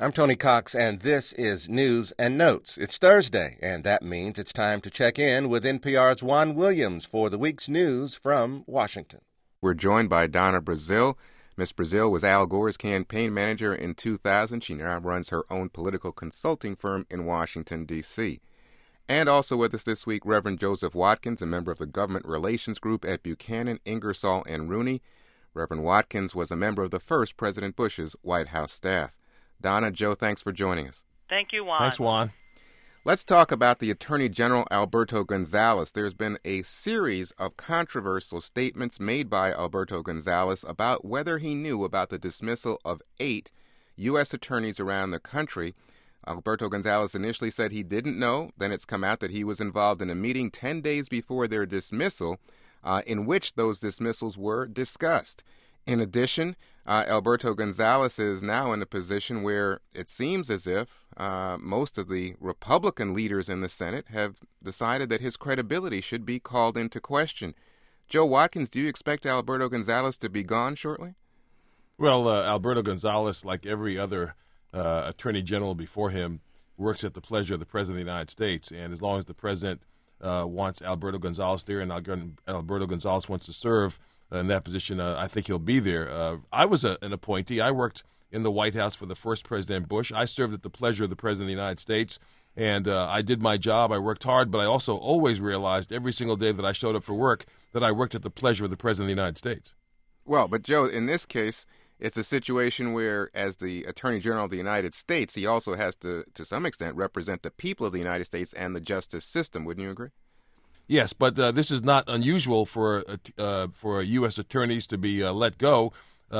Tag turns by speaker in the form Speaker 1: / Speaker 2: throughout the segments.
Speaker 1: I'm Tony Cox, and this is News and Notes. It's Thursday, and that means it's time to check in with NPR's Juan Williams for the week's news from Washington.
Speaker 2: We're joined by Donna Brazile. Miss Brazile was Al Gore's campaign manager in 2000. She now runs her own political consulting firm in Washington, D.C. And also with us this week, Reverend Joseph Watkins, a member of the Government Relations Group at Buchanan, Ingersoll, and Rooney. Reverend Watkins was a member of the first President Bush's White House staff. Donna, Joe, thanks for joining us.
Speaker 3: Thank you, Juan.
Speaker 4: Thanks, Juan.
Speaker 2: Let's talk about the Attorney General Alberto Gonzales. There's been a series of controversial statements made by Alberto Gonzales about whether he knew about the dismissal of 8 U.S. attorneys around the country. Alberto Gonzales initially said he didn't know. Then it's come out that he was involved in a meeting 10 days before their dismissal in which those dismissals were discussed. In addition, Alberto Gonzales is now in a position where it seems as if most of the Republican leaders in the Senate have decided that his credibility should be called into question. Joe Watkins, do you expect Alberto Gonzales to be gone shortly?
Speaker 4: Well, Alberto Gonzales, like every other attorney general before him, works at the pleasure of the President of the United States. And as long as the President wants Alberto Gonzales there and Alberto Gonzales wants to serve in that position, I think he'll be there. I was an appointee. I worked in the White House for the first President Bush. I served at the pleasure of the President of the United States, and I did my job. I worked hard, but I also always realized every single day that I showed up for work that I worked at the pleasure of the President of the United States.
Speaker 2: Well, but Joe, in this case, it's a situation where, as the Attorney General of the United States, he also has to some extent, represent the people of the United States and the justice system. Wouldn't you agree?
Speaker 4: Yes, but this is not unusual for U.S. attorneys to be let go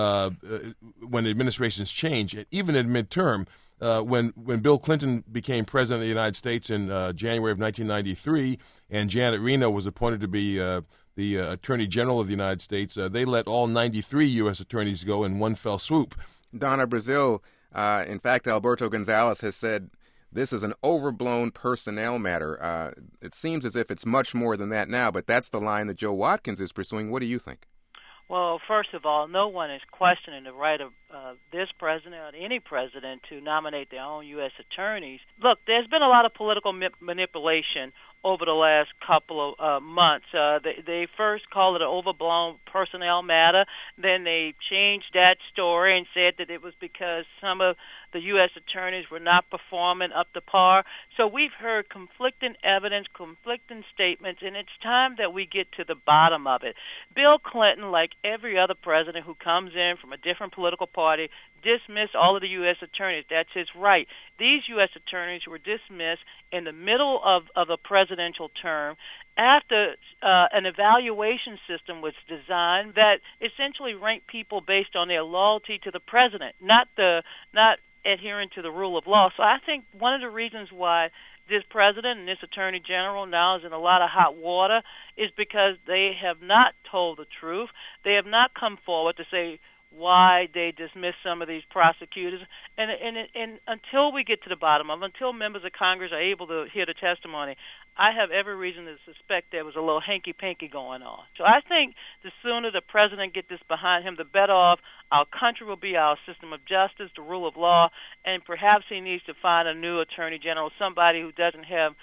Speaker 4: when administrations change. Even in midterm, when Bill Clinton became president of the United States in January of 1993, and Janet Reno was appointed to be the Attorney General of the United States, they let all 93 U.S. attorneys go in one fell swoop.
Speaker 2: Donna Brazile, in fact, Alberto Gonzales has said this is an overblown personnel matter. It seems as if it's much more than that now, but that's the line that Joe Watkins is pursuing. What do you think?
Speaker 3: Well, first of all, no one is questioning the right of this president or any president to nominate their own U.S. attorneys. Look, there's been a lot of political manipulation over the last couple of months. They first called it an overblown personnel matter. Then they changed that story and said that it was because some of the U.S. attorneys were not performing up to par. So we've heard conflicting evidence, conflicting statements, and it's time that we get to the bottom of it. Bill Clinton, like every other president who comes in from a different political party, dismissed all of the U.S. attorneys. That's his right. These U.S. attorneys were dismissed in the middle of a presidential term after an evaluation system was designed that essentially ranked people based on their loyalty to the president, not adhering to the rule of law. So I think one of the reasons why this president and this attorney general now is in a lot of hot water is because they have not told the truth. They have not come forward to say why they dismiss some of these prosecutors. And until we get to the bottom of it, until members of Congress are able to hear the testimony, I have every reason to suspect there was a little hanky-panky going on. So I think the sooner the president gets this behind him, the better off our country will be, our system of justice, the rule of law, and perhaps he needs to find a new attorney general, somebody who doesn't have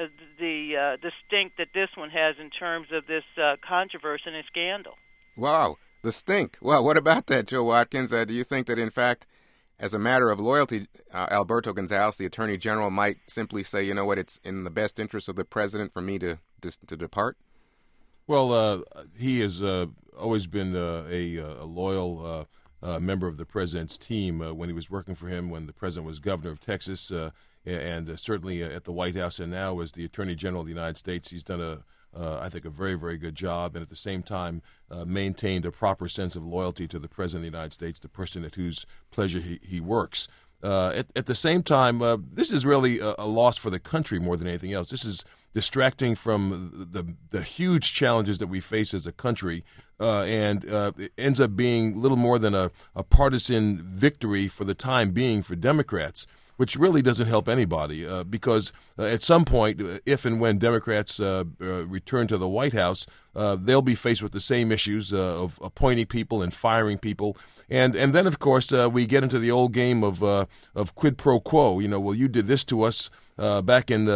Speaker 3: the stink that this one has in terms of this controversy and scandal.
Speaker 2: Wow. The stink. Well, what about that, Joe Watkins? Do you think that, in fact, as a matter of loyalty, Alberto Gonzales, the Attorney General, might simply say, you know what, it's in the best interest of the president for me to depart?
Speaker 4: Well, he has always been a loyal member of the president's team when he was working for him, when the president was governor of Texas, and certainly at the White House, and now as the Attorney General of the United States. He's done I think, a very, very good job, and at the same time maintained a proper sense of loyalty to the President of the United States, the person at whose pleasure he works. At the same time, this is really a loss for the country more than anything else. This is distracting from the huge challenges that we face as a country, and it ends up being little more than a partisan victory for the time being for Democrats. which really doesn't help anybody because at some point, if and when Democrats return to the White House, they'll be faced with the same issues of appointing people and firing people. And then, of course, we get into the old game of quid pro quo. Well, you did this to us back in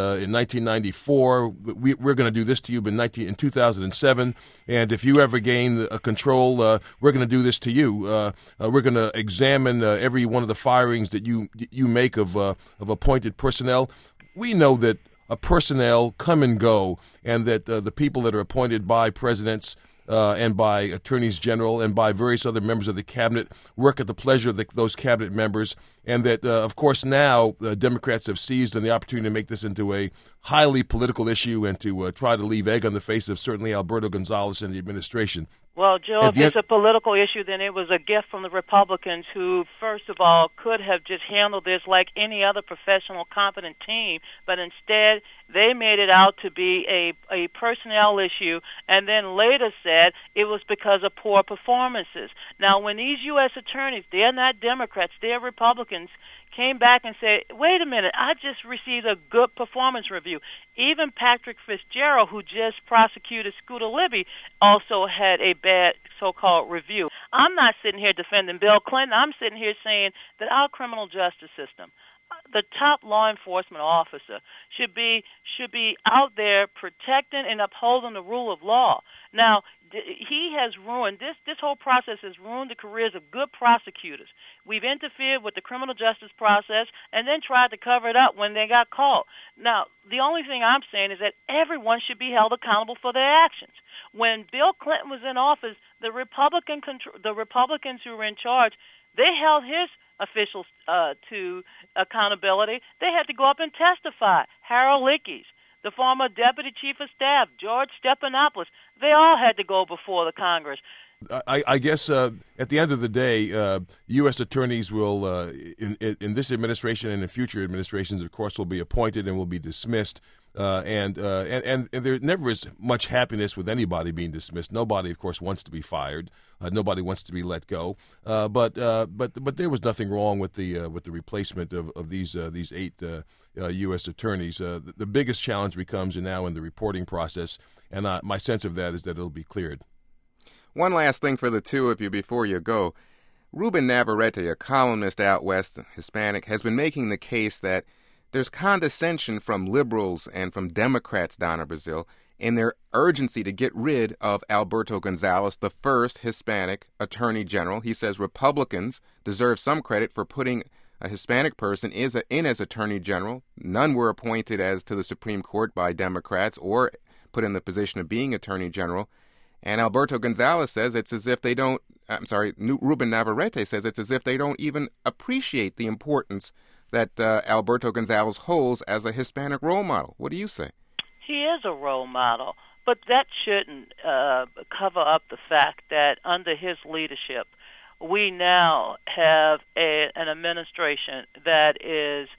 Speaker 4: 1994. We're going to do this to you in 2007. And if you ever gain control, we're going to do this to you. We're going to examine every one of the firings that you make of appointed personnel. We know that personnel come and go, and that the people that are appointed by presidents and by attorneys general and by various other members of the cabinet work at the pleasure of those cabinet members, and that, of course, now Democrats have seized on the opportunity to make this into a highly political issue and to try to leave egg on the face of certainly Alberto Gonzales and the administration.
Speaker 3: Well, Joe, if it's a political issue, then it was a gift from the Republicans who, first of all, could have just handled this like any other professional, competent team, but instead they made it out to be a personnel issue and then later said it was because of poor performances. Now, when these U.S. attorneys, they're not Democrats, they're Republicans, came back and said, wait a minute, I just received a good performance review. Even Patrick Fitzgerald, who just prosecuted Scooter Libby, also had a bad so-called review. I'm not sitting here defending Bill Clinton. I'm sitting here saying that our criminal justice system, the top law enforcement officer, should be out there protecting and upholding the rule of law. Now, he has ruined this whole process has ruined the careers of good prosecutors. We've interfered with the criminal justice process and then tried to cover it up when they got caught. Now, the only thing I'm saying is that everyone should be held accountable for their actions. When Bill Clinton was in office, the Republicans who were in charge, they held his officials to accountability. They had to go up and testify. Harold Ickes, the former deputy chief of staff, George Stephanopoulos, they all had to go before the Congress.
Speaker 4: I guess at the end of the day, U.S. attorneys will, in this administration and in future administrations, of course, will be appointed and will be dismissed. And there never is much happiness with anybody being dismissed. Nobody, of course, wants to be fired. Nobody wants to be let go. But there was nothing wrong with the replacement of these 8 U.S. attorneys. The biggest challenge becomes now in the reporting process, and my sense of that is that it'll be cleared.
Speaker 2: One last thing for the two of you before you go. Ruben Navarrete, a columnist out west, Hispanic, has been making the case that there's condescension from liberals and from Democrats down in Brazil in their urgency to get rid of Alberto Gonzales, the first Hispanic attorney general. He says Republicans deserve some credit for putting a Hispanic person in as attorney general. None were appointed as to the Supreme Court by Democrats or put in the position of being attorney general. And Alberto Gonzales says it's as if they don't, Ruben Navarrete says it's as if they don't even appreciate the importance that Alberto Gonzales holds as a Hispanic role model. What do you say?
Speaker 3: He is a role model, but that shouldn't cover up the fact that under his leadership, we now have an administration that is,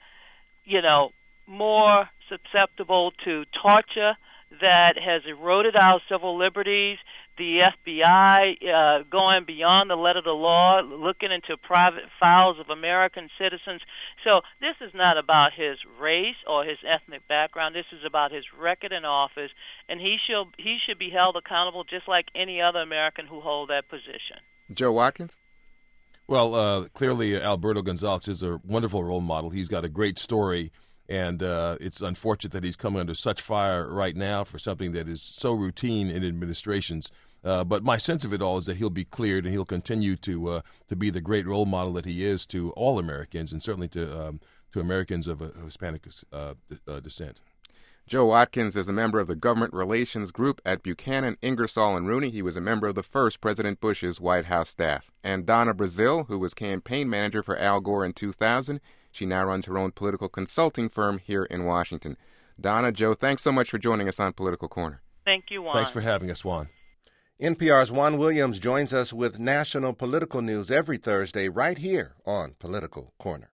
Speaker 3: more susceptible to torture, that has eroded our civil liberties, the FBI going beyond the letter of the law, looking into private files of American citizens. So this is not about his race or his ethnic background. This is about his record in office, and he should be held accountable just like any other American who hold that position.
Speaker 2: Joe Watkins?
Speaker 4: Well, clearly Alberto Gonzales is a wonderful role model. He's got a great story. And it's unfortunate that he's coming under such fire right now for something that is so routine in administrations. But my sense of it all is that he'll be cleared and he'll continue to be the great role model that he is to all Americans and certainly to Americans of Hispanic descent.
Speaker 2: Joe Watkins is a member of the Government Relations Group at Buchanan, Ingersoll, and Rooney. He was a member of the first President Bush's White House staff. And Donna Brazile, who was campaign manager for Al Gore in 2000, she now runs her own political consulting firm here in Washington. Donna, Joe, thanks so much for joining us on Political Corner.
Speaker 3: Thank you, Juan.
Speaker 4: Thanks for having us, Juan.
Speaker 1: NPR's Juan Williams joins us with national political news every Thursday right here on Political Corner.